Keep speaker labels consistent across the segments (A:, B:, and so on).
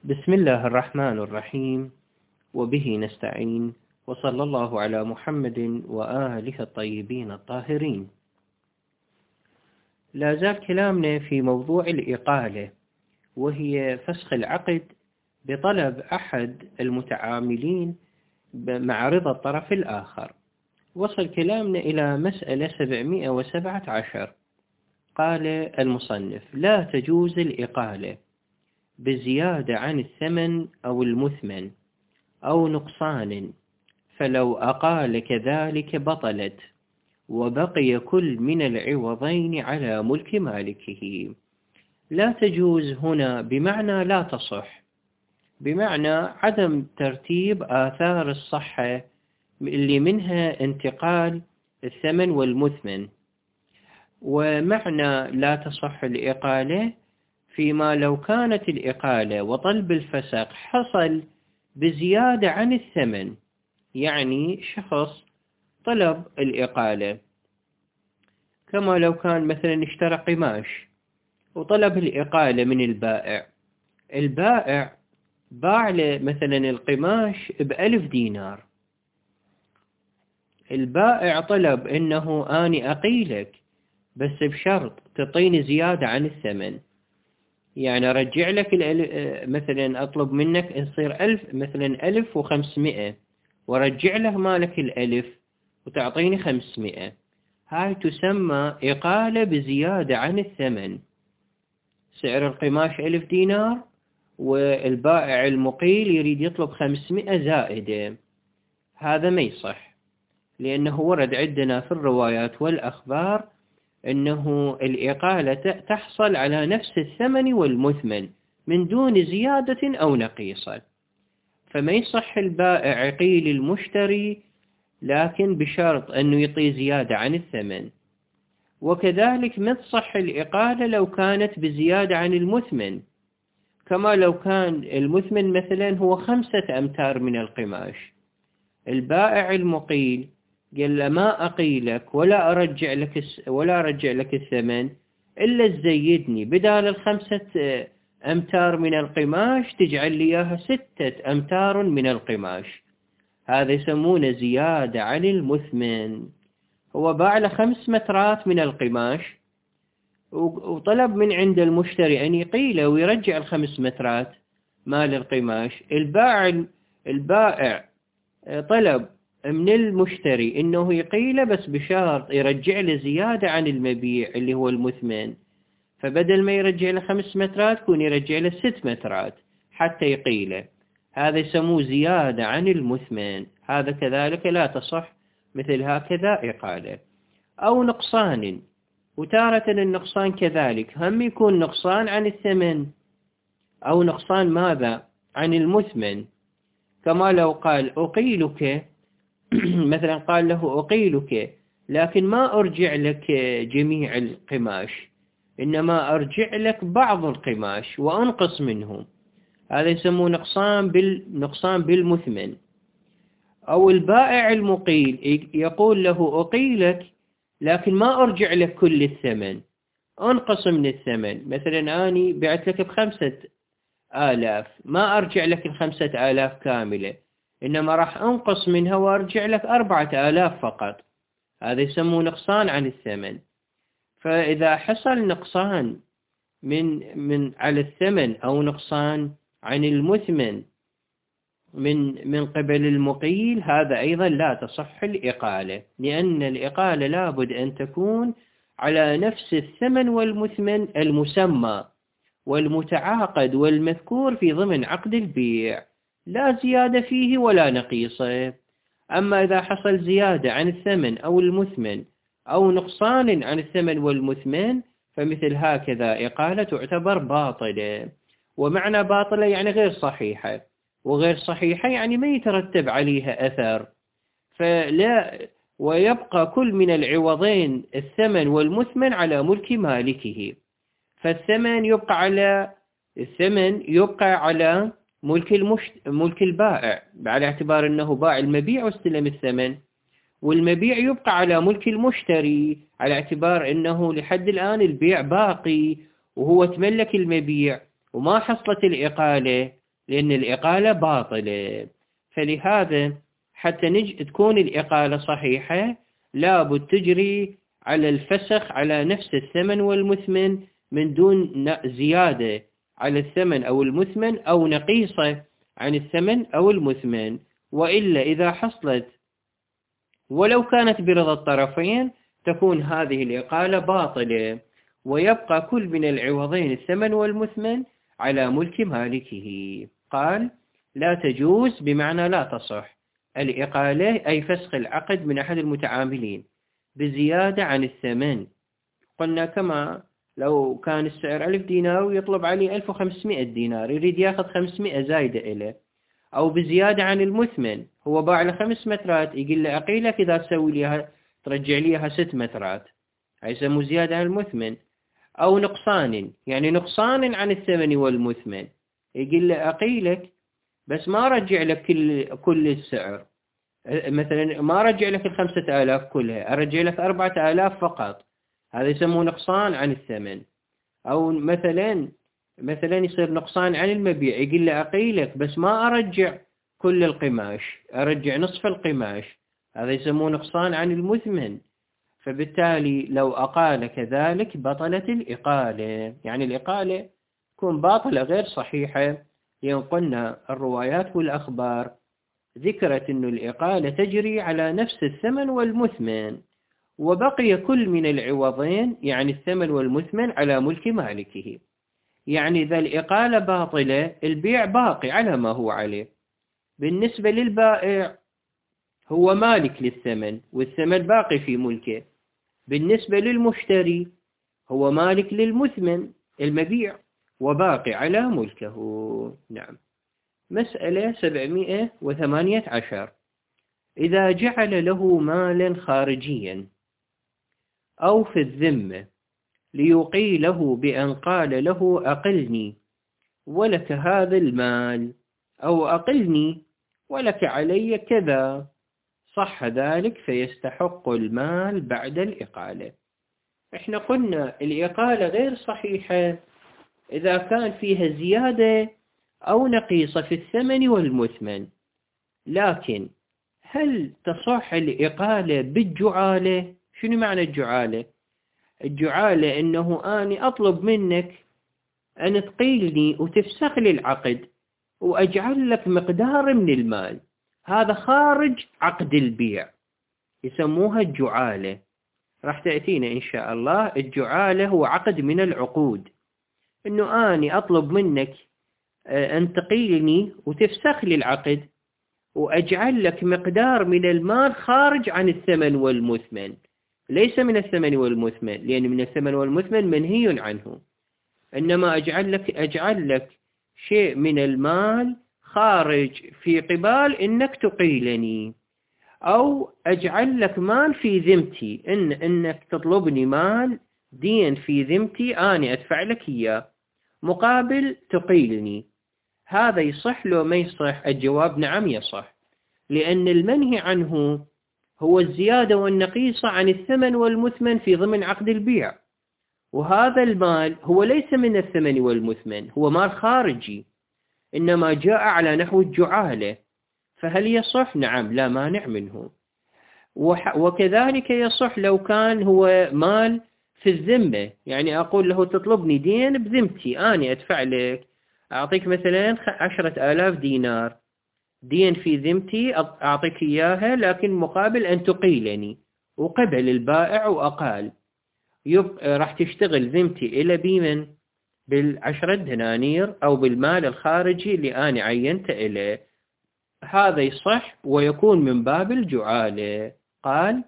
A: بسم الله الرحمن الرحيم، وبه نستعين، وصلى الله على محمد وآله الطيبين الطاهرين. لا زال كلامنا في موضوع الإقالة، وهي فسخ العقد بطلب أحد المتعاملين مع رضا الطرف الآخر. وصل كلامنا إلى مسألة 717. قال المصنف: لا تجوز الإقالة بزيادة عن الثمن أو المثمن أو نقصان، فلو أقال كذلك بطلت، وبقي كل من العوضين على ملك مالكه. لا تجوز هنا بمعنى لا تصح، بمعنى عدم ترتيب آثار الصحة اللي منها انتقال الثمن والمثمن. ومعنى لا تصح الإقالة فيما لو كانت الإقالة وطلب الفسخ حصل بزيادة عن الثمن، يعني شخص طلب الإقالة كما لو كان مثلا اشترى قماش وطلب الإقالة من البائع باع له مثلا القماش ب1000 دينار. البائع طلب إنه أني أقيلك بس بشرط تعطيني زيادة عن الثمن، يعني أرجع لك مثلا أطلب منك يصير 1000 مثلا 1500، ورجع له مالك 1000 وتعطيني 500. هاي تسمى إقالة بزيادة عن الثمن. سعر القماش 1000 دينار، والبائع المقيل يريد يطلب 500 زائدة. هذا ما يصح، لأنه ورد عندنا في الروايات والأخبار أنه الإقالة تحصل على نفس الثمن والمثمن من دون زيادة أو نقيصة. فما يصح البائع يقيل المشتري، لكن بشرط أنه يعطي زيادة عن الثمن. وكذلك ما تصح الإقالة لو كانت بزيادة عن المثمن، كما لو كان المثمن مثلا هو 5 أمتار من القماش، البائع المقيل قال له ما أقيلك ولا أرجع لك الثمن إلا تزيدني بدال 5 أمتار من القماش تجعل لي إياها 6 أمتار من القماش. هذا يسمونه زيادة عن المثمن. هو باع له 5 مترات من القماش وطلب من عند المشتري أن يقيله ويرجع 5 مترات مال القماش. البائع طلب من المشتري إنه يقيله بس بشرط يرجع له زيادة عن المبيع اللي هو المثمن، فبدل ما يرجع له 5 مترات كون يرجع له 6 مترات حتى يقيله. هذا يسموه زيادة عن المثمن. هذا كذلك لا تصح مثل هكذا إقالة. أو نقصان، وتارة النقصان كذلك هم يكون نقصان عن الثمن أو نقصان ماذا؟ عن المثمن. كما لو قال أقيلك مثلا، قال له أقيلك لكن ما أرجع لك جميع القماش، إنما أرجع لك بعض القماش وأنقص منه. هذا يسمونه نقصان بالمثمن. أو البائع المقيل يقول له أقيلك لكن ما أرجع لك كل الثمن، أنقص من الثمن. مثلا أني بعت لك ب5,000، ما أرجع لك 5,000 كاملة، إنما راح أنقص منها وأرجع لك 4,000 فقط. هذا يسمونه نقصان عن الثمن. فإذا حصل نقصان من على الثمن أو نقصان عن المثمن من قبل المقيل، هذا أيضا لا تصح الإقالة، لأن الإقالة لابد أن تكون على نفس الثمن والمثمن المسمى والمتعاقد والمذكور في ضمن عقد البيع، لا زيادة فيه ولا نقيصة. أما إذا حصل زيادة عن الثمن أو المثمن أو نقصان عن الثمن والمثمن، فمثل هكذا إقالة تعتبر باطلة. ومعنى باطلة يعني غير صحيحة، وغير صحيحة يعني ما يترتب عليها أثر. فلا ويبقى كل من العوضين الثمن والمثمن على ملك مالكه. فالثمن يبقى على ملك البائع، على اعتبار أنه باع المبيع واستلم الثمن، والمبيع يبقى على ملك المشتري على اعتبار أنه لحد الآن البيع باقي وهو تملك المبيع وما حصلت الإقالة. لأن الإقالة باطلة. فلهذا حتى تكون الإقالة صحيحة لابد تجري على الفسخ على نفس الثمن والمثمن من دون زيادة على الثمن أو المثمن أو نقيصة عن الثمن أو المثمن. وإلا إذا حصلت ولو كانت برضا الطرفين تكون هذه الإقالة باطلة، ويبقى كل من العوضين الثمن والمثمن على ملك مالكه. قال لا تجوز بمعنى لا تصح الإقالة، أي فسخ العقد من أحد المتعاملين بزيادة عن الثمن. قلنا كما لو كان السعر 1000 دينار ويطلب عليه 1500 دينار، يريد ياخذ 500 زايدة إليه، أو بزيادة عن المثمن، هو باع له 5 مترات يقول له أقيلك إذا تسوي ليها ترجع ليها 6 مترات، هيسموه زيادة عن المثمن. أو نقصان، يعني نقصان عن الثمن والمثمن، يقول له أقيلك بس ما رجع لك كل السعر، مثلا ما رجع لك 5000 كلها، أرجع لك 4000 فقط، هذا يسموه نقصان عن الثمن. أو مثلا يصير نقصان عن المبيع، يقول له أقيلك بس ما أرجع كل القماش، أرجع نصف القماش، هذا يسموه نقصان عن المثمن. فبالتالي لو أقال كذلك بطلت الإقالة، يعني الإقالة تكون باطلة غير صحيحة، لأن قلنا الروايات والأخبار ذكرت أن الإقالة تجري على نفس الثمن والمثمن، وبقي كل من العوضين يعني الثمن والمثمن على ملك مالكه. يعني إذا الإقالة باطلة البيع باقي على ما هو عليه. بالنسبة للبائع هو مالك للثمن والثمن باقي في ملكه. بالنسبة للمشتري هو مالك للمثمن المبيع وباقي على ملكه. نعم. مسألة 718. إذا جعل له مالا خارجيا أو في الذمة ليقيله بأن قال له أقلني ولك هذا المال، أو أقلني ولك علي كذا، صح ذلك فيستحق المال بعد الإقالة. احنا قلنا الإقالة غير صحيحة إذا كان فيها زيادة أو نقيصة في الثمن والمثمن، لكن هل تصح الإقالة بالجعالة؟ شنو معنى الجعالة؟ الجعالة إنه أنا أطلب منك أن تقيلني وتفسخ لي العقد وأجعل لك مقدار من المال، هذا خارج عقد البيع، يسموها الجعالة. راح تأتينا إن شاء الله. الجعالة هو عقد من العقود، إنه أنا أطلب منك أن تقيلني وتفسخ لي العقد وأجعل لك مقدار من المال خارج عن الثمن والمثمن، ليس من الثمن والمثمن، لأن من الثمن والمثمن منهي عنه، إنما أجعل لك شيء من المال خارج في قبال إنك تقيلني، أو أجعل لك مال في ذمتي، إنك تطلبني مال دين في ذمتي أنا أدفع لك إياه مقابل تقيلني. هذا يصح لو ما يصح؟ الجواب نعم يصح، لأن المنهي عنه هو الزيادة والنقيصة عن الثمن والمثمن في ضمن عقد البيع، وهذا المال هو ليس من الثمن والمثمن، هو مال خارجي إنما جاء على نحو الجعالة، فهل يصح؟ نعم لا مانع منه. وكذلك يصح لو كان هو مال في الذمة، يعني أقول له تطلبني دين بذمتي أنا أدفع لك، أعطيك مثلا 10,000 دينار دين في ذمتي أعطيك إياها، لكن مقابل أن تقيلني، وقبل البائع وأقال، راح تشتغل ذمتي إلى بيمن بال10 دنانير أو بالمال الخارجي اللي أنا عينت إليه. هذا يصح ويكون من باب الجعالة. قال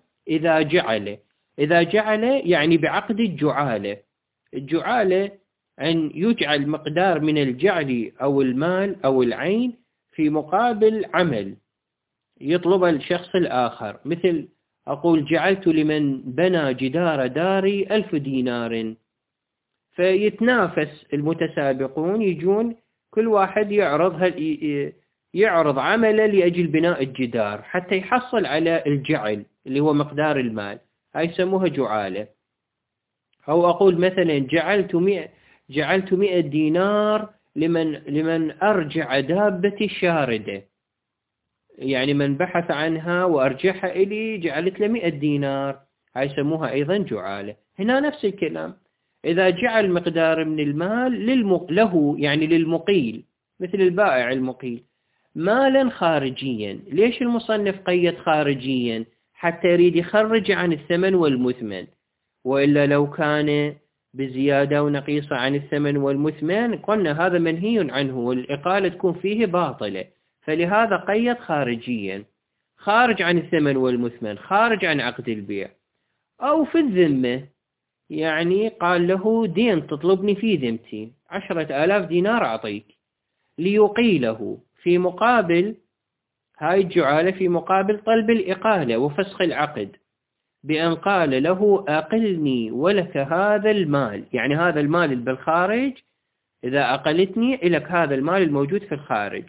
A: إذا جعل يعني بعقد الجعالة. الجعالة أن يجعل مقدار من الجعل أو المال أو العين في مقابل عمل يطلب الشخص الآخر، مثل أقول جعلت لمن بنى جدار داري 1000 دينار، فيتنافس المتسابقون، يجون كل واحد يعرض عمله لأجل بناء الجدار حتى يحصل على الجعل اللي هو مقدار المال، هاي يسموها جعالة. أو أقول مثلا جعلت 100 دينار لمن أرجع دابتي شاردة، يعني من بحث عنها وأرجعها إلي جعلت له 100 دينار، هاي يسموها أيضا جعالة. هنا نفس الكلام، إذا جعل مقدار من المال له يعني للمقيل مثل البائع المقيل مالا خارجيا. ليش المصنف قيد خارجيا؟ حتى يريد يخرج عن الثمن والمثمن، وإلا لو كان بزيادة ونقيصة عن الثمن والمثمن قلنا هذا منهي عنه والإقالة تكون فيه باطلة، فلهذا قيد خارجيا، خارج عن الثمن والمثمن، خارج عن عقد البيع. أو في الذمة، يعني قال له دين تطلبني في ذمتي 10,000 دينار أعطيك، ليقيله في مقابل هاي الجعالة، في مقابل طلب الإقالة وفسخ العقد، بأن قال له أقلني ولك هذا المال، يعني هذا المال اللي بالخارج إذا أقلتني لك هذا المال الموجود في الخارج،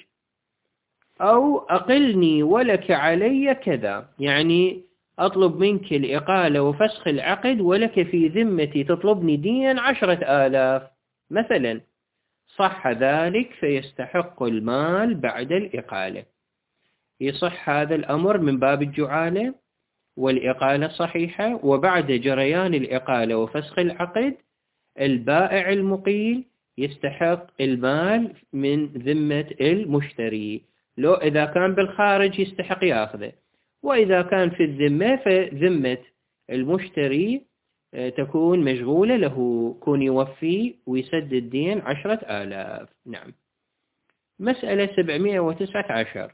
A: أو أقلني ولك علي كذا، يعني أطلب منك الإقالة وفسخ العقد ولك في ذمتي تطلبني دين 10,000 مثلا، صح ذلك فيستحق المال بعد الإقالة. يصح هذا الأمر من باب الجعالة والإقالة صحيحة، وبعد جريان الإقالة وفسخ العقد البائع المقيل يستحق المال من ذمة المشتري، لو إذا كان بالخارج يستحق يأخذه، وإذا كان في الذمة فذمة المشتري تكون مشغولة له، كون يوفي ويسدد الدين 10,000. نعم. مسألة 719،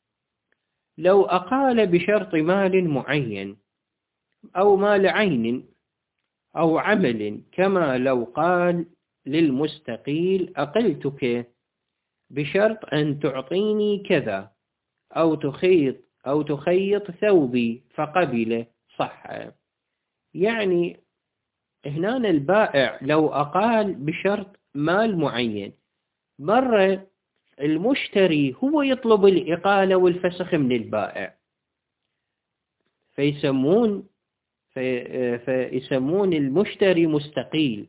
A: لو أقال بشرط مال معين أو مال عين أو عمل، كما لو قال للمستقيل أقلتك بشرط أن تعطيني كذا، أو تخيط ثوبي فقبل، صح. يعني هنا البائع لو أقال بشرط مال معين، مرة المشتري هو يطلب الإقالة والفسخ من البائع، فيسمون المشتري مستقيل،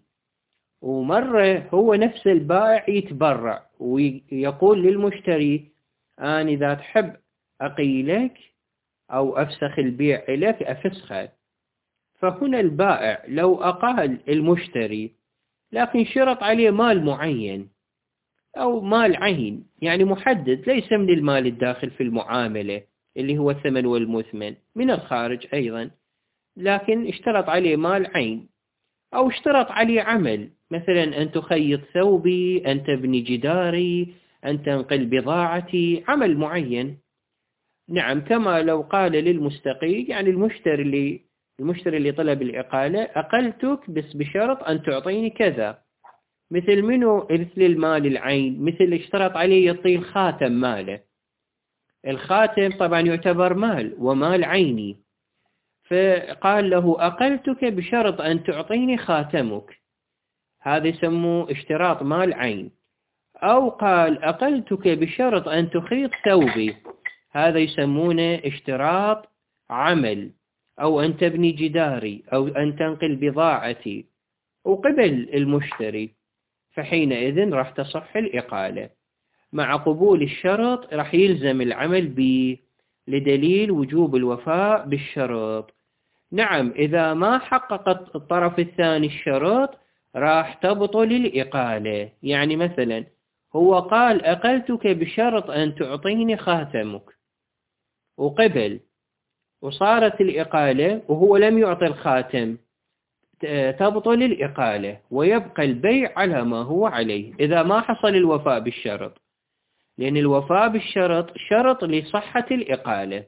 A: ومرة هو نفس البائع يتبرع ويقول للمشتري أنا إذا تحب أقيلك أو أفسخ البيع لك أفسخه. فهنا البائع لو أقال المشتري لكن شرط عليه مال معين أو مال عين، يعني محدد ليس من المال الداخل في المعاملة اللي هو الثمن والمثمن من الخارج أيضا، لكن اشترط عليه مال عين، أو اشترط عليه عمل، مثلا أن تخيط ثوبي، أن تبني جداري، أن تنقل بضاعتي، عمل معين. نعم، كما لو قال للمستقيل، يعني المشتري اللي طلب الإقالة أقلتك بس بشرط أن تعطيني كذا، مثل مثل المال العين، مثل اشترط عليه يعطيه الخاتم ماله، الخاتم طبعا يعتبر مال ومال عيني، فقال له أقلتك بشرط أن تعطيني خاتمك، هذا يسموه اشتراط مال عين. أو قال أقلتك بشرط أن تخيط ثوبي، هذا يسمونه اشتراط عمل، أو أن تبني جداري، أو أن تنقل بضاعتي، وقبل المشتري، فحينئذ راح تصح الإقالة. مع قبول الشرط راح يلزم العمل به لدليل وجوب الوفاء بالشرط. نعم، إذا ما حقق الطرف الثاني الشرط راح تبطل الإقالة. يعني مثلا هو قال أقلتك بشرط أن تعطيني خاتمك، وقبل وصارت الإقالة وهو لم يعطي الخاتم، تبطل الإقالة ويبقى البيع على ما هو عليه إذا ما حصل الوفاء بالشرط، لأن الوفاء بالشرط شرط لصحة الإقالة.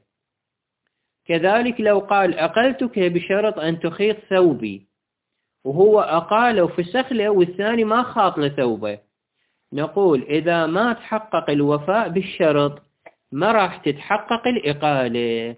A: كذلك لو قال أقلتك بشرط أن تخيط ثوبي، وهو أقال وفسخ له والثاني ما خاط له ثوبه، نقول إذا ما تحقق الوفاء بالشرط ما راح تتحقق الإقالة،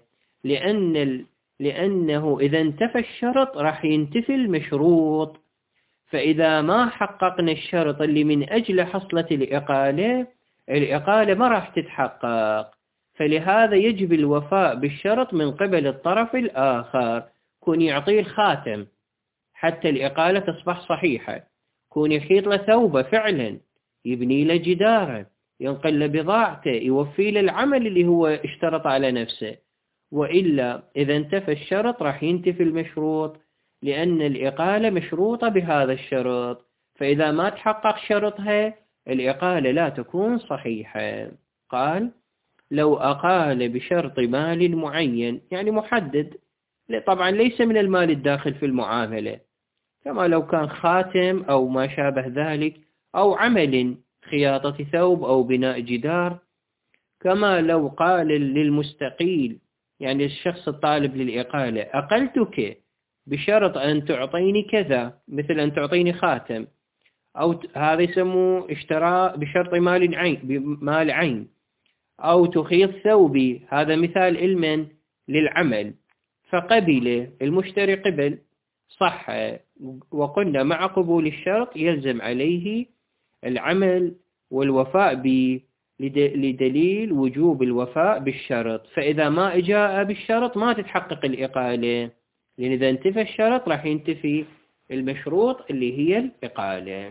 A: لأنه إذا انتفى الشرط راح ينتفي المشروط، فإذا ما حققنا الشرط اللي من أجل حصلة الإقالة ما راح تتحقق، فلهذا يجب الوفاء بالشرط من قبل الطرف الآخر، كون يعطيه الخاتم حتى الإقالة تصبح صحيحة، كون يخيط له ثوبه فعلا يبني له جداره، ينقل له بضاعته، يوفي له العمل اللي هو اشترط على نفسه. وإلا إذا انتفى الشرط راح ينتفي المشروط، لأن الإقالة مشروطة بهذا الشرط، فإذا ما تحقق شرطها الإقالة لا تكون صحيحة. قال: لو أقال بشرط مال معين، يعني محدد، طبعا ليس من المال الداخل في المعاملة، كما لو كان خاتم أو ما شابه ذلك، أو عمل خياطة ثوب أو بناء جدار، كما لو قال للمستقيل، يعني الشخص الطالب للإقالة: أقلتك بشرط أن تعطيني كذا، مثل أن تعطيني خاتم، أو هذا يسموه اشتراء بشرط مال عين، أو تخيط ثوبي، هذا مثال علما للعمل، فقبل المشتري قبل، صح. وقلنا مع قبول الشرط يلزم عليه العمل والوفاء به، لدليل وجوب الوفاء بالشرط. فإذا ما جاء بالشرط ما تتحقق الإقالة، لأن إذا انتفى الشرط راح ينتفي المشروط اللي هي الإقالة.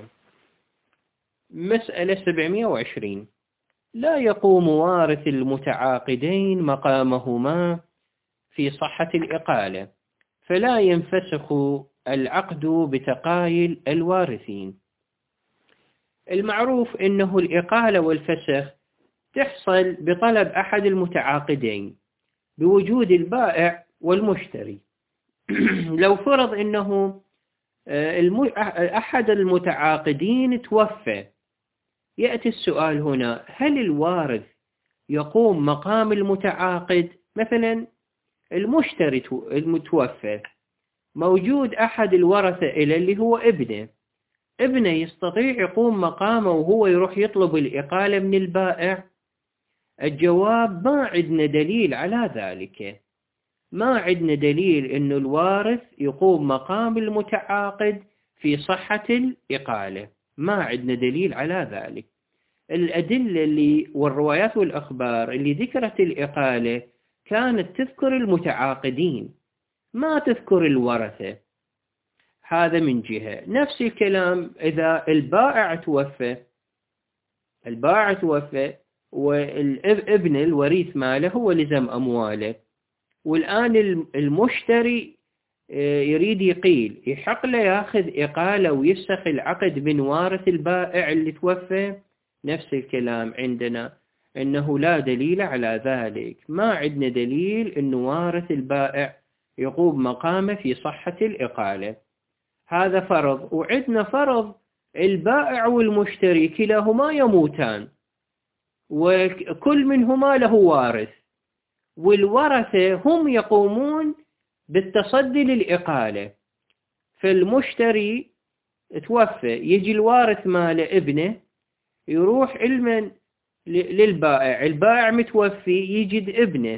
A: مسألة 720: لا يقوم وارث المتعاقدين مقامهما في صحة الإقالة، فلا ينفسخ العقد بتقايل الوارثين. المعروف أنه الإقالة والفسخ تحصل بطلب أحد المتعاقدين بوجود البائع والمشتري. لو فرض أنه أحد المتعاقدين توفى، يأتي السؤال هنا: هل الوارث يقوم مقام المتعاقد؟ مثلا المشتري المتوفى، موجود أحد الورثة اللي هو ابنه يستطيع يقوم مقامه وهو يروح يطلب الإقالة من البائع؟ الجواب: ما عندنا دليل على ذلك، ما عندنا دليل أن الوارث يقوم مقام المتعاقد في صحة الإقالة، ما عندنا دليل على ذلك. الأدلة والروايات والأخبار اللي ذكرت الإقالة كانت تذكر المتعاقدين، ما تذكر الورثة. هذا من جهة. نفس الكلام إذا البائع توفى والابن الوريث ماله هو لزم أمواله، والآن المشتري يريد يقيل، يحق له ياخذ إقالة ويفسخ العقد من وارث البائع اللي توفى؟ نفس الكلام عندنا، إنه لا دليل على ذلك، ما عندنا دليل إن وارث البائع يقوم مقامه في صحة الإقالة. هذا فرض. وعندنا فرض: البائع والمشتري كلاهما يموتان، وكل منهما له وارث، والورثة هم يقومون بالتصدي للإقالة. فالمشتري توفى، يجي الوارث ماله ابنه، يروح علما للبائع، البائع متوفي، يجد ابنه،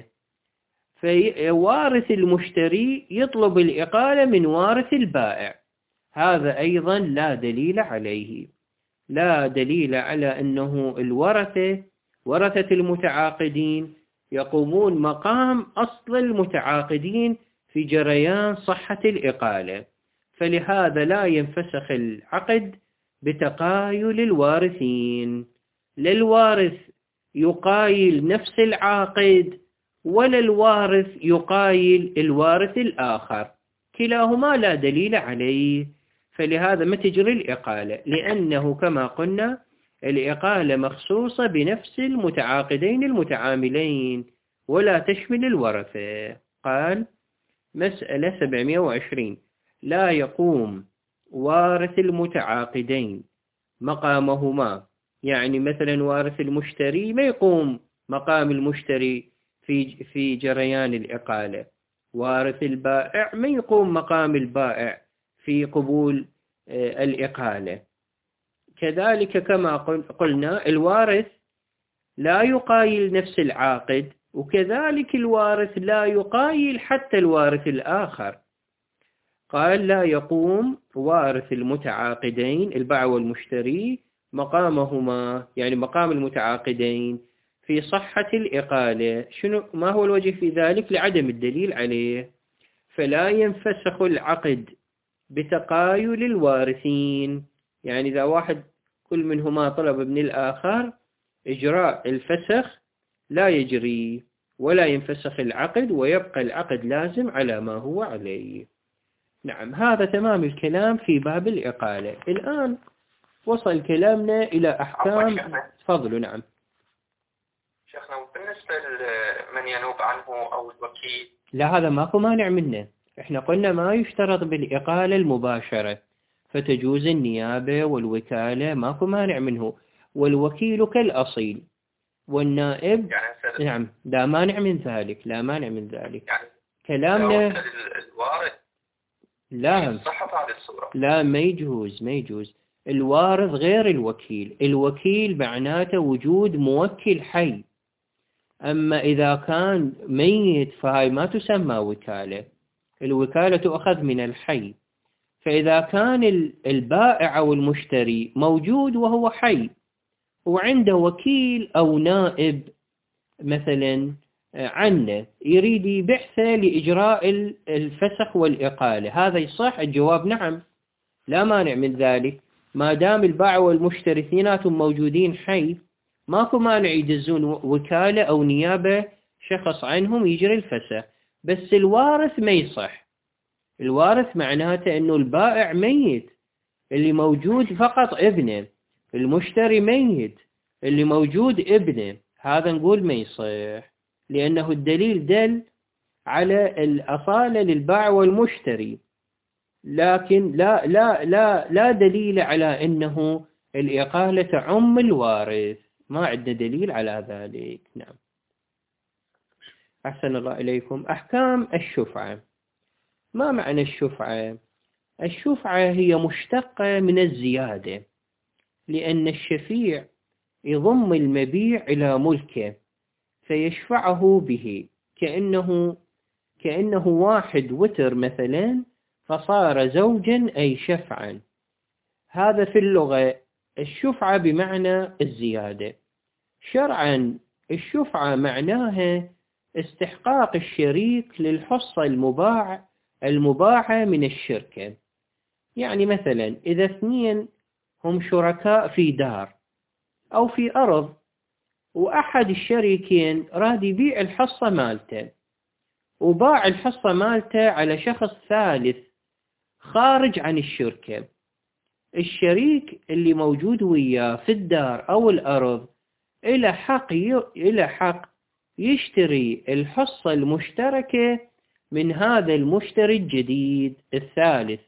A: فوارث المشتري يطلب الإقالة من وارث البائع. هذا أيضا لا دليل عليه، لا دليل على أنه ورثة المتعاقدين يقومون مقام أصل المتعاقدين في جريان صحة الإقالة، فلهذا لا ينفسخ العقد بتقايل الوارثين. لا الوارث يقايل نفس العاقد، ولا الوارث يقايل الوارث الآخر، كلاهما لا دليل عليه، فلهذا ما تجري الإقالة، لأنه كما قلنا الإقالة مخصوصة بنفس المتعاقدين المتعاملين ولا تشمل الورثة. قال: مسألة 720: لا يقوم وارث المتعاقدين مقامهما، يعني مثلا وارث المشتري ما يقوم مقام المشتري في جريان الإقالة، وارث البائع ما يقوم مقام البائع في قبول الإقالة. كذلك كما قلنا الوارث لا يقايل نفس العاقد، وكذلك الوارث لا يقايل حتى الوارث الآخر. قال: لا يقوم وارث المتعاقدين البائع والمشتري مقامهما، يعني مقام المتعاقدين في صحة الإقالة. ما هو الوجه في ذلك؟ لعدم الدليل عليه، فلا ينفسخ العقد بتقايل الوارثين. يعني إذا واحد كل منهما طلب من الآخر إجراء الفسخ، لا يجري ولا ينفسخ العقد، ويبقى العقد لازم على ما هو عليه. نعم، هذا تمام الكلام في باب الإقالة. الآن وصل كلامنا إلى أحكام. تفضلوا. نعم
B: شيخنا، بالنسبة لمن ينوب عنه أو الوكيل،
A: لا، هذا ماكو مانع منه. احنا قلنا ما يشترط بالإقالة المباشرة، فتجوز النيابة والوكالة، ماكو مانع منه. والوكيل كالأصيل والنائب.
B: يعني
A: نعم، لا مانع من ذلك، لا مانع من ذلك.
B: يعني
A: كلامنا
B: الوارث
A: لا،
B: صحت هذه الصورة.
A: لا، ما يجوز، ما يجوز. الوارث غير الوكيل. الوكيل معناته وجود موكل حي، أما إذا كان ميت فهاي ما تسمى وكالة. الوكالة تؤخذ من الحي. فإذا كان البائع أو المشتري موجود وهو حي وعنده وكيل أو نائب مثلا عنه يريد يبحثه لإجراء الفسخ والإقالة، هذا يصح؟ الجواب نعم، لا مانع من ذلك. ما دام البائع والمشتري اثنيناتهم موجودين حي، ماكو مانع يدزون وكالة أو نيابة شخص عنهم يجري الفسخ. بس الوارث ما يصح. الوارث معناته أنه البائع ميت، اللي موجود فقط ابنه. المشتري ميت، اللي موجود ابنه. هذا نقول ما يصح، لأنه الدليل دل على الأصالة للبائع والمشتري، لكن لا دليل على أنه الإقالة تعم الوارث. ما عندنا دليل على ذلك. نعم. أحسن الله إليكم. أحكام الشفعة. ما معنى الشفعة؟ الشفعة هي مشتقة من الزيادة، لأن الشفيع يضم المبيع إلى ملكه فيشفعه به، كأنه واحد وتر مثلا فصار زوجا أي شفعا. هذا في اللغة الشفعة بمعنى الزيادة. شرعا الشفعة معناها استحقاق الشريك للحصة المباعة من الشركة. يعني مثلا إذا اثنين هم شركاء في دار أو في أرض، وأحد الشريكين راد يبيع الحصة مالته، وباع الحصة مالته على شخص ثالث خارج عن الشركة، الشريك اللي موجود وياه في الدار أو الأرض إلى حق يشتري الحصة المشتركة من هذا المشتري الجديد الثالث.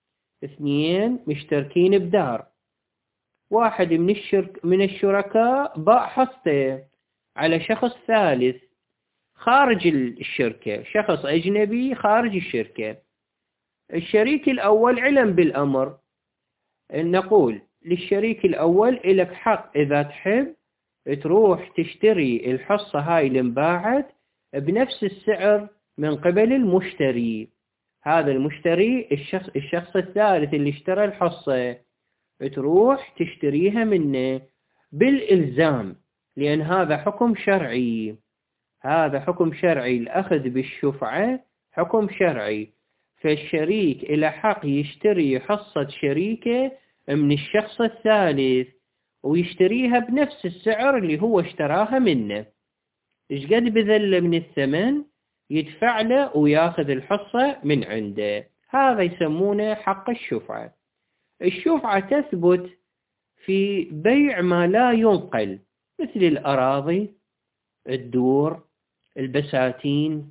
A: اثنين مشتركين بدار، واحد من الشركاء باع حصته على شخص ثالث خارج الشركة، شخص أجنبي خارج الشركة. الشريك الأول علم بالأمر، نقول للشريك الأول إلك حق إذا تحب تروح تشتري الحصة هاي اللي انباعت بنفس السعر من قبل المشتري. هذا المشتري الشخص الثالث اللي اشترى الحصة، تروح تشتريها منه بالإلزام، لأن هذا حكم شرعي. هذا حكم شرعي، الأخذ بالشفعة حكم شرعي. فالشريك إلى حق يشتري حصة شريكه من الشخص الثالث ويشتريها بنفس السعر اللي هو اشتراها منه. إيش قد بذل من الثمن يدفع له وياخذ الحصة من عنده. هذا يسمونه حق الشفعة. الشفعة تثبت في بيع ما لا ينقل، مثل الأراضي، الدور، البساتين.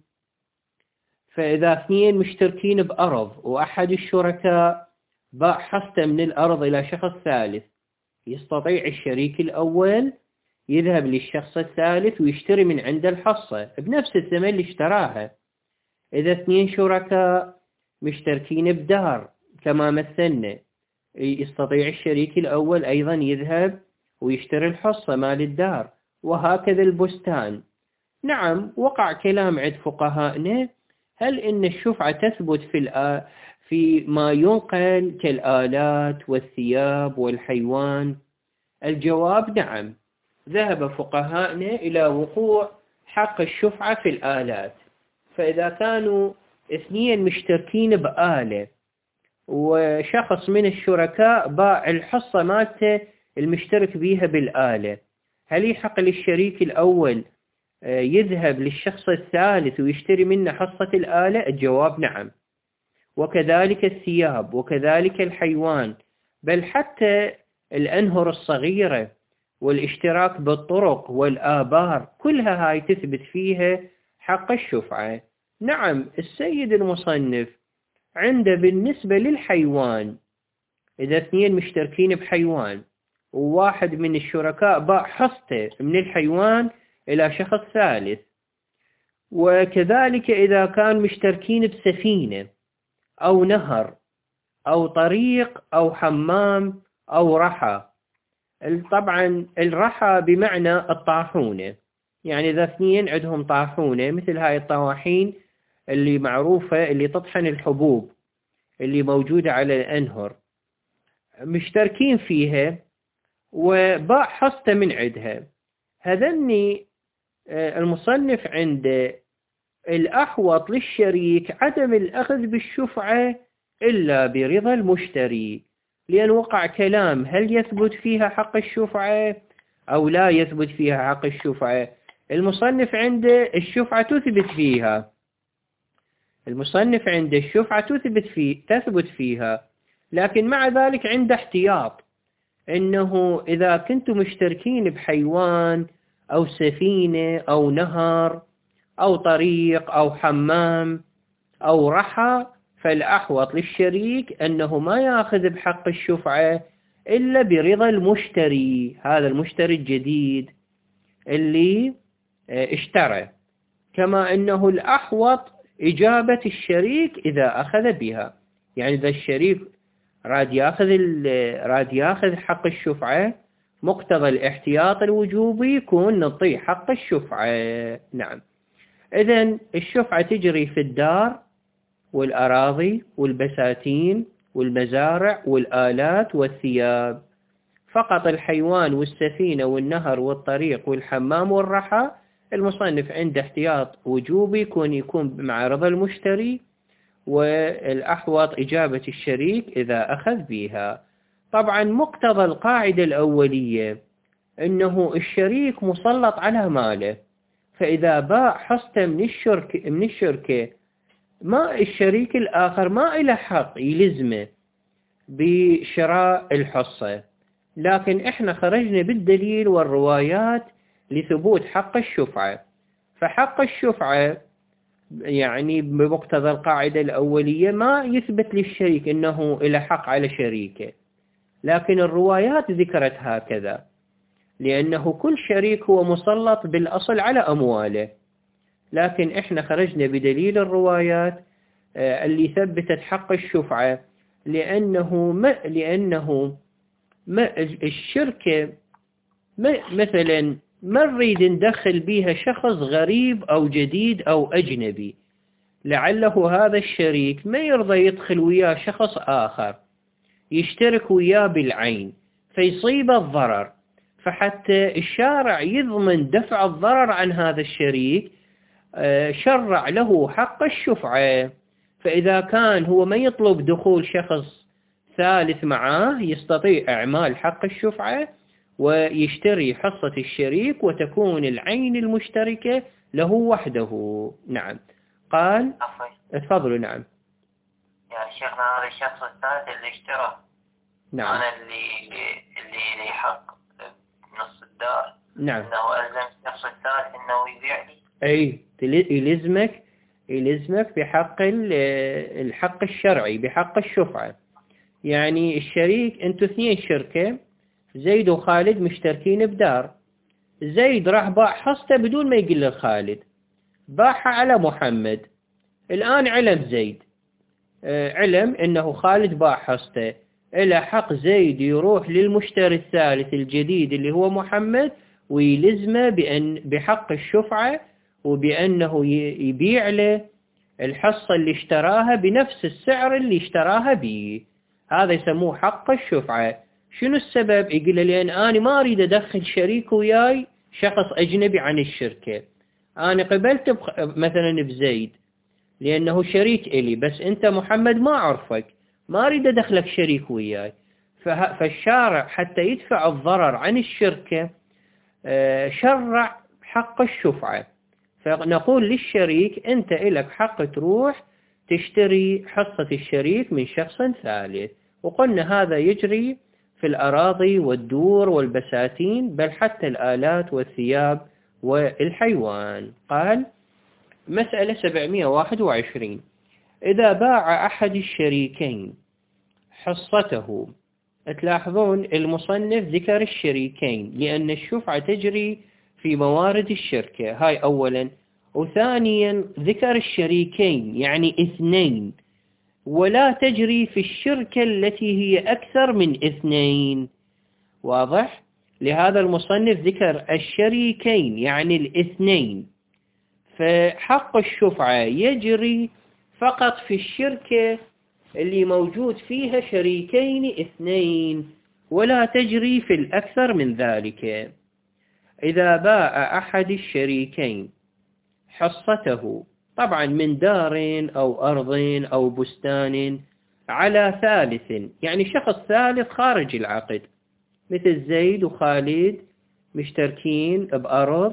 A: فإذا اثنين مشتركين بأرض وأحد الشركاء باع حصته من الأرض إلى شخص ثالث، يستطيع الشريك الأول يذهب للشخص الثالث ويشتري من عنده الحصة بنفس الثمن اللي اشتراها. إذا اثنين شركاء مشتركين بدار كما مثلنا، يستطيع الشريك الأول أيضا يذهب ويشتري الحصة مال الدار، وهكذا البستان. نعم، وقع كلام عند فقهائنا هل إن الشفعة تثبت في ما ينقل كالآلات والثياب والحيوان؟ الجواب نعم، ذهب فقهائنا إلى وقوع حق الشفعة في الآلات. فإذا كانوا اثنين مشتركين بآلة وشخص من الشركاء باع الحصة مالته المشترك بيها بالآلة، هل يحق للشريك الأول يذهب للشخص الثالث ويشتري منه حصة الآلة؟ الجواب نعم. وكذلك الثياب، وكذلك الحيوان، بل حتى الأنهر الصغيرة والاشتراك بالطرق والآبار، كلها هاي تثبت فيها حق الشفعة. نعم، السيد المصنف عنده بالنسبة للحيوان، إذا اثنين مشتركين بحيوان وواحد من الشركاء باع حصته من الحيوان إلى شخص ثالث، وكذلك إذا كان مشتركين بسفينة أو نهر أو طريق أو حمام أو رحى. طبعا الرحى بمعنى الطاحونة، يعني إذا اثنين عندهم طاحونة مثل هاي الطواحين اللي معروفة اللي تطحن الحبوب اللي موجودة على الأنهر، مشتركين فيها وباع حصته من عندها، هذني المصنف عند الأحوط للشريك عدم الأخذ بالشفعة إلا برضا المشتري، لأن وقع كلام هل يثبت فيها حق الشفعة أو لا يثبت فيها حق الشفعة. المصنف عنده الشفعة تثبت فيها، المصنف عنده الشفعة تثبت فيها، لكن مع ذلك عنده احتياط، إنه إذا كنتم مشتركين بحيوان أو سفينة أو نهر أو طريق أو حمام أو رحى، فالأحوط للشريك أنه ما يأخذ بحق الشفعة إلا برضا المشتري، هذا المشتري الجديد اللي اشترى، كما أنه الأحوط إجابة الشريك إذا أخذ بها. يعني إذا الشريك راد ياخذ حق الشفعة، مقتضى الاحتياط الوجوبي يكون نعطيه حق الشفعة. نعم، إذن الشفعة تجري في الدار والأراضي والبساتين والمزارع والآلات والثياب، فقط الحيوان والسفينة والنهر والطريق والحمام والرحى المصنف عنده احتياط وجوبي يكون مع رضا المشتري، والأحوط إجابة الشريك إذا أخذ بها. طبعا مقتضى القاعدة الأولية أنه الشريك مسلط على ماله، فإذا باع حصته من الشركة ما الشريك الآخر ما إله حق يلزمه بشراء الحصة، لكن إحنا خرجنا بالدليل والروايات لثبوت حق الشفعة. فحق الشفعة يعني بمقتضى القاعدة الأولية ما يثبت للشريك أنه إله حق على شريكه، لكن الروايات ذكرت هكذا، لأنه كل شريك هو مسلط بالأصل على أمواله، لكن إحنا خرجنا بدليل الروايات اللي ثبتت حق الشفعة، لأنه الشركة مثلا ما نريد ندخل بيها شخص غريب أو جديد أو أجنبي، لعله هذا الشريك ما يرضى يدخل وياه شخص آخر يشترك وياه بالعين فيصيب الضرر، فحتى الشارع يضمن دفع الضرر عن هذا الشريك شرع له حق الشفعة. فإذا كان هو ما يطلب دخول شخص ثالث معاه يستطيع إعمال حق الشفعة ويشتري حصة الشريك وتكون العين المشتركة له وحده. نعم. قال اتفضلوا. نعم.
B: يعني شيخنا هذا الشخص الثالث اللي اشترى،
A: نعم،
B: أنا اللي لي حق نص الدار،
A: نعم،
B: إنه ألزم الشخص الثالث إنه يبيع لي.
A: أي يلزمك بحق الحق الشرعي بحق الشفعة. يعني الشريك انتوا اثنين شركة، زيد وخالد مشتركين بدار، زيد راح باع حصته بدون ما يقول لخالد، باعها على محمد. الآن علم زيد علم انه خالد باع حصته، إلى حق زيد يروح للمشتري الثالث الجديد اللي هو محمد ويلزمه بحق الشفعة، وبأنه يبيع له الحصة اللي اشتراها بنفس السعر اللي اشتراها به. هذا يسموه حق الشفعة. شنو السبب؟ يقول لأن أنا ما أريد أدخل شريك وياي شخص أجنبي عن الشركة، أنا قبلت مثلا بزيد لأنه شريك إلي، بس أنت محمد ما أعرفك، ما أريد أدخلك شريك وياي، فالشارع حتى يدفع الضرر عن الشركة شرع حق الشفعة. فنقول للشريك أنت إلك حق تروح تشتري حصة الشريك من شخص ثالث. وقلنا هذا يجري في الأراضي والدور والبساتين، بل حتى الآلات والثياب والحيوان. قال مسألة 721: إذا باع أحد الشريكين حصته. تلاحظون المصنف ذكر الشريكين لأن الشفعة تجري في موارد الشركة، هاي أولا. وثانيا ذكر الشريكين يعني اثنين، ولا تجري في الشركة التي هي أكثر من اثنين. واضح؟ لهذا المصنف ذكر الشريكين يعني الاثنين. فحق الشفعة يجري فقط في الشركة اللي موجود فيها شريكين اثنين، ولا تجري في الأكثر من ذلك. إذا باع أحد الشريكين حصته، طبعا من دار أو أرض أو بستان، على ثالث يعني شخص ثالث خارج العقد، مثل زيد وخالد مشتركين بأرض،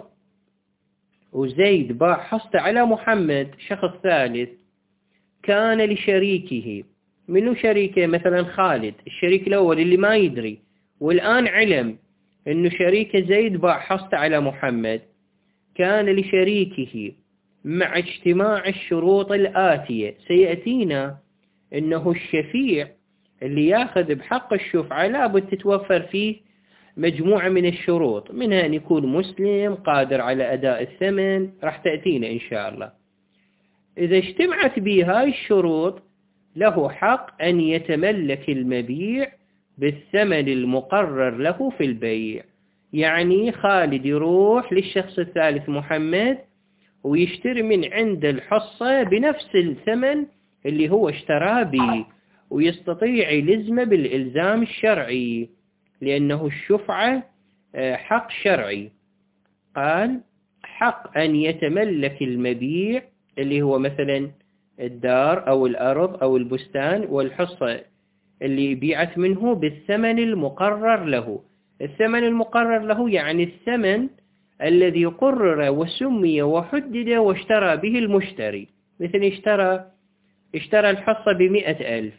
A: وزيد باع حصته على محمد شخص ثالث، كان لشريكه. منو شريكه؟ مثلا خالد الشريك الأول اللي ما يدري، والآن علم إنه شريك زيد باع حصته على محمد. كان لشريكه مع اجتماع الشروط الآتية. سيأتينا إنه الشفيع اللي ياخذ بحق الشفعة لابد تتوفر فيه مجموعة من الشروط، منها أن يكون مسلم قادر على أداء الثمن، راح تأتينا إن شاء الله. إذا اجتمعت به هاي الشروط له حق أن يتملك المبيع بالثمن المقرر له في البيع. يعني خالد يروح للشخص الثالث محمد ويشتري من عند الحصة بنفس الثمن اللي هو اشترى به، ويستطيع يلزمه بالإلزام الشرعي، لأنه الشفعة حق شرعي. قال حق أن يتملك المبيع اللي هو مثلا الدار أو الأرض أو البستان والحصة اللي بيعت منه بالثمن المقرر له. الثمن المقرر له يعني الثمن الذي قرر وسمي وحدد واشترى به المشتري. مثل اشترى الحصة ب100,000،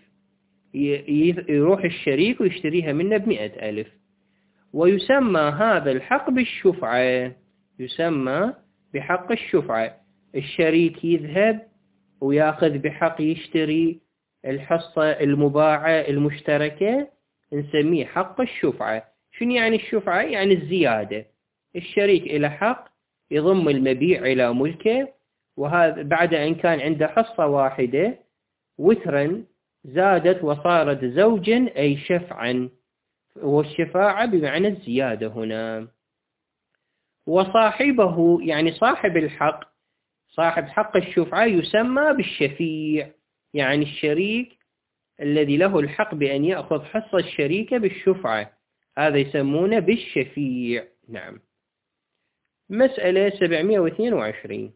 A: يروح الشريك ويشتريها منه ب100,000، ويسمى هذا الحق بالشفعة، يسمى بحق الشفعة. الشريك يذهب وياخذ بحق يشتري الحصة المباعة المشتركة، نسميه حق الشفعة. شنو يعني الشفعة؟ يعني الزيادة. الشريك إلى حق يضم المبيع إلى ملكه، وهذا بعد أن كان عنده حصة واحدة وترا زادت وصارت زوجا أي شفعا، والشفاعة بمعنى الزيادة هنا. وصاحبه يعني صاحب الحق، صاحب حق الشفعة يسمى بالشفيع، يعني الشريك الذي له الحق بأن يأخذ حصة الشريك بالشفعة، هذا يسمونه بالشفيع. نعم. مسألة 722: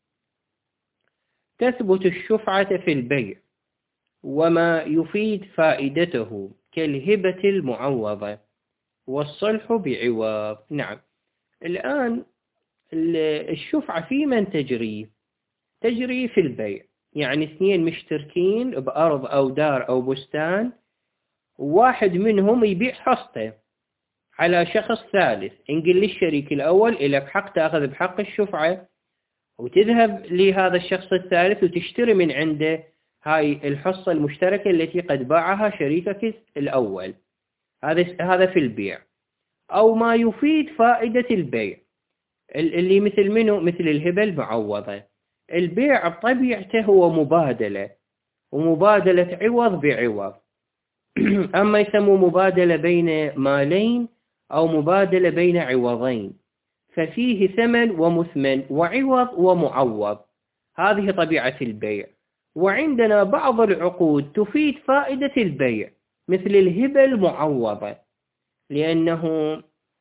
A: تثبت الشفعة في البيع وما يفيد فائدته كالهبة المعوضة والصلح بعوض. نعم. الآن الشفعة في من تجري في البيع، يعني اثنين مشتركين بأرض أو دار أو بستان، واحد منهم يبيع حصته على شخص ثالث. نقول للشريك الأول إلك حق تأخذ بحق الشفعة، وتذهب لهذا الشخص الثالث وتشتري من عنده هاي الحصة المشتركة التي قد باعها شريكك الأول. هذا في البيع. أو ما يفيد فائدة البيع اللي مثل منه، مثل الهبة المعوضة. البيع بطبيعته هو مبادلة، ومبادلة عوض بعوض. أما يسموا مبادلة بين مالين أو مبادلة بين عوضين، ففيه ثمن ومثمن وعوض ومعوض. هذه طبيعة البيع. وعندنا بعض العقود تفيد فائدة البيع مثل الهبة المعوضة، لأنه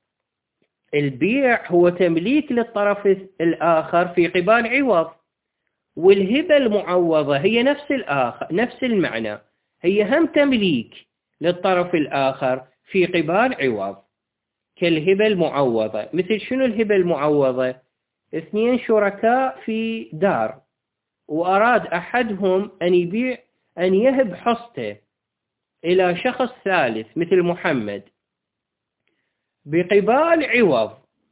A: البيع هو تمليك للطرف الآخر في قبال عوض، والهبة المعوضة هي نفس المعنى، هي هم تمليك للطرف الآخر في قبال عوض كالهبة المعوضة. مثل شنو الهبة المعوضة؟ اثنين شركاء في دار، وأراد أحدهم أن يهب حصته إلى شخص ثالث مثل محمد بقبال عوض،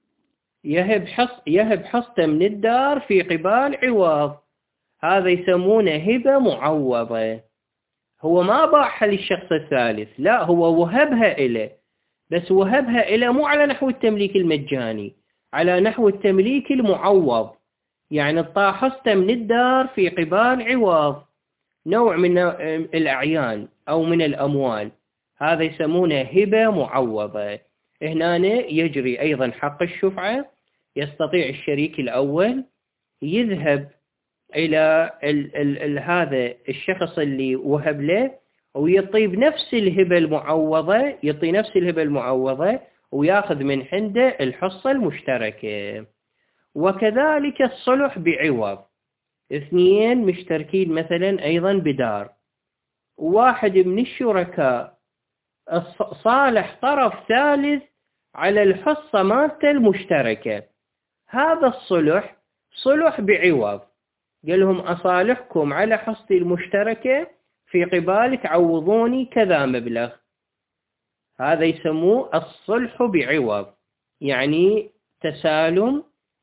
A: يهب حصته من الدار في قبال عوض، هذا يسمونه هبة معوضة. هو ما باعها للشخص الثالث، لا، هو وهبها إليه، بس وهبها إليه مو على نحو التمليك المجاني، على نحو التمليك المعوض. يعني حصته من الدار في قبال عوض، نوع من الأعيان أو من الأموال، هذا يسمونه هبة معوضة. هنا يجري أيضا حق الشفعة. يستطيع الشريك الأول يذهب إلى هذا الشخص اللي وهب له ويعطي نفس الهبة المعوضة، ويأخذ من عنده الحصة المشتركة. وكذلك الصلح بعوض، اثنين مشتركين مثلا أيضا بدار، واحد من الشركاء صالح طرف ثالث على الحصة مالته المشتركة، هذا الصلح صلح بعوض، قال لهم أصالحكم على حصتي المشتركة في قبال تعوضوني كذا مبلغ، هذا يسموه الصلح بعوض، يعني تسالم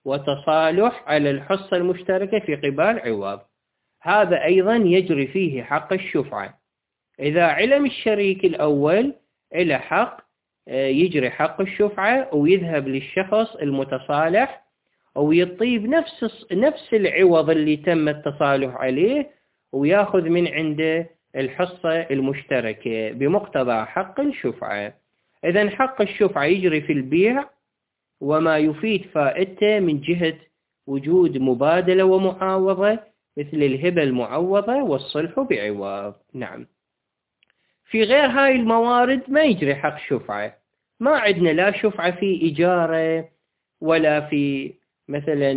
A: وتصالح على الحصة المشتركة في قبال عوض. هذا أيضا يجري فيه حق الشفعة. إذا علم الشريك الأول إلى حق يجري حق الشفعة، ويذهب للشخص المتصالح ويطيب نفس العوض اللي تم التصالح عليه، ويأخذ من عنده الحصة المشتركة بمقتضى حق الشفعة. إذن حق الشفعة يجري في البيع وما يفيد فائدته من جهة وجود مبادلة ومعاوضة مثل الهبة المعوضة والصلح بعوض. نعم. في غير هاي الموارد ما يجري حق شفعة، ما عندنا لا شفعة في إجارة ولا في مثلا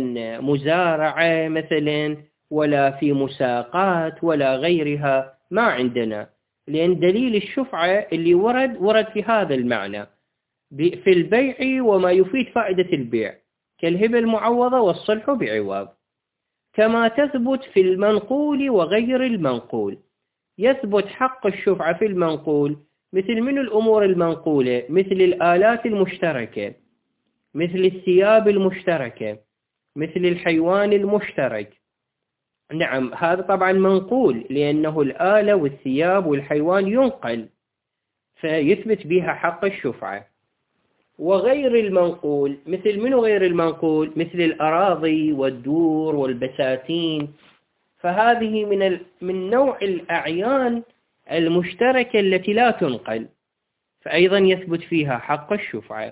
A: مزارعة مثلا ولا في مساقات ولا غيرها، ما عندنا، لأن دليل الشفعة اللي ورد في هذا المعنى في البيع وما يفيد فائدة البيع كالهبة المعوضة والصلح بعوض. كما تثبت في المنقول وغير المنقول، يثبت حق الشفعة في المنقول مثل من الأمور المنقولة، مثل الآلات المشتركة، مثل الثياب المشتركة، مثل الحيوان المشترك. نعم، هذا طبعا منقول لأنه الآلة والثياب والحيوان ينقل فيثبت بها حق الشفعة. وغير المنقول مثل منه غير المنقول، مثل الأراضي والدور والبساتين، فهذه من نوع الأعيان المشتركة التي لا تنقل، فأيضا يثبت فيها حق الشفعة.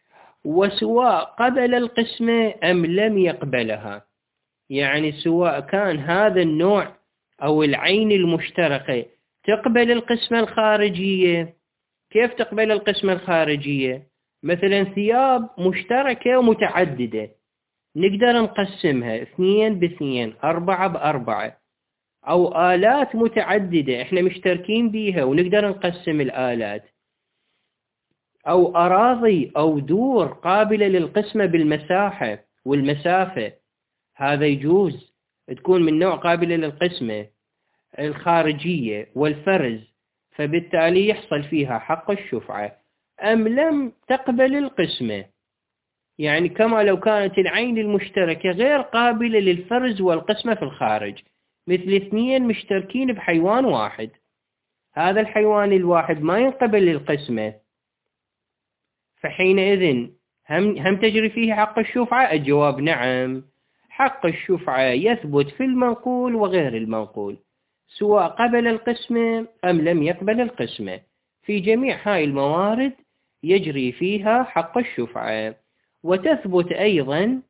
A: وسواء قبل القسمة أم لم يقبلها، يعني سواء كان هذا النوع أو العين المشتركة تقبل القسمة الخارجية. كيف تقبل القسمة الخارجية؟ مثلا ثياب مشتركة ومتعددة نقدر نقسمها 2 ب2 4 ب4، أو آلات متعددة إحنا مشتركين بيها ونقدر نقسم الآلات، أو أراضي أو دور قابلة للقسمة بالمساحة والمسافة، هذا يجوز تكون من نوع قابلة للقسمة الخارجية والفرز، فبالتالي يحصل فيها حق الشفعة. أم لم تقبل القسمة، يعني كما لو كانت العين المشتركة غير قابلة للفرز والقسمة في الخارج، مثل 2 مشتركين بحيوان واحد، هذا الحيوان الواحد ما ينقبل للقسمة، فحينئذ هم تجري فيه حق الشفعة؟ الجواب نعم، حق الشفعة يثبت في المنقول وغير المنقول، سواء قبل القسمة أم لم يقبل القسمة، في جميع هاي الموارد يجري فيها حق الشفعة. وتثبت أيضا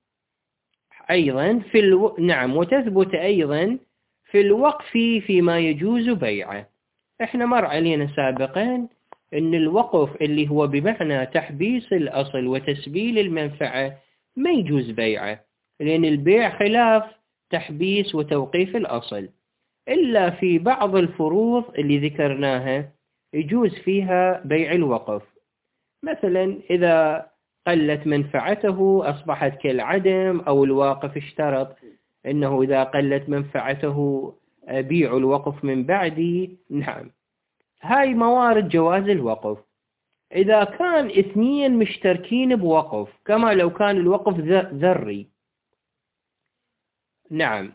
A: وتثبت أيضا في الوقف فيما يجوز بيعه. احنا مر علينا سابقا ان الوقف اللي هو بمعنى تحبيس الأصل وتسبيل المنفعة ما يجوز بيعه، لأن البيع خلاف تحبيس وتوقيف الأصل، إلا في بعض الفروض اللي ذكرناها يجوز فيها بيع الوقف. مثلا إذا قلت منفعته أصبحت كالعدم، أو الواقف اشترط أنه إذا قلت منفعته بيع الوقف من بعدي. نعم، هاي موارد جواز الوقف. إذا كان اثنين مشتركين بوقف، كما لو كان الوقف ذري، نعم،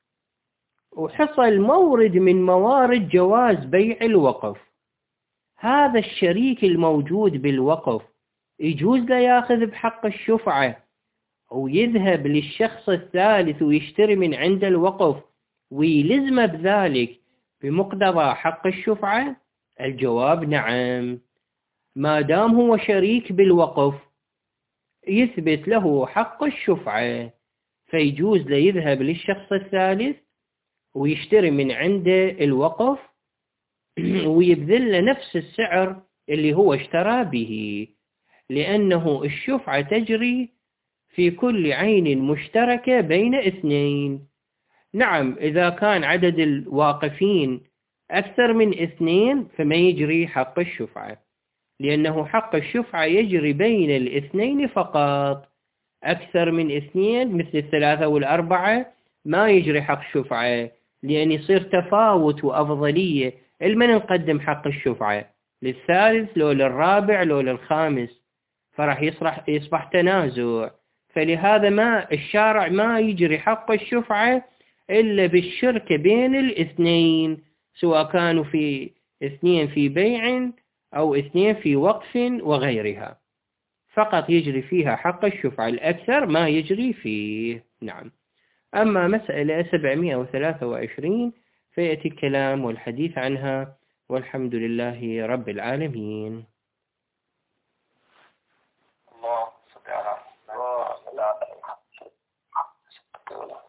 A: وحصل مورد من موارد جواز بيع الوقف، هذا الشريك الموجود بالوقف يجوز له ياخذ بحق الشفعة ويذهب للشخص الثالث ويشتري من عند الوقف ويلزم بذلك بمقتضى حق الشفعة؟ الجواب نعم، ما دام هو شريك بالوقف يثبت له حق الشفعة، فيجوز له يذهب للشخص الثالث ويشتري من عنده الوقف ويبذل له نفس السعر اللي هو اشترى به، لأنه الشفعة تجري في كل عين مشتركة بين اثنين. نعم، إذا كان عدد الواقفين أكثر من اثنين فما يجري حق الشفعة، لأنه حق الشفعة يجري بين الاثنين فقط. أكثر من اثنين مثل الثلاثة والأربعة ما يجري حق شفعة، لأن يصير تفاوت وأفضلية. المن نقدم حق الشفعة، للثالث لو للرابع لو للخامس، فرح يصبح تنازع. فلهذا ما الشارع ما يجري حق الشفعة إلا بالشركة بين الاثنين، سواء كانوا في اثنين في بيع أو اثنين في وقف وغيرها، فقط يجري فيها حق الشفعة، الأكثر ما يجري فيه. نعم. أما مسألة 723 فيأتي الكلام والحديث عنها، والحمد لله رب العالمين.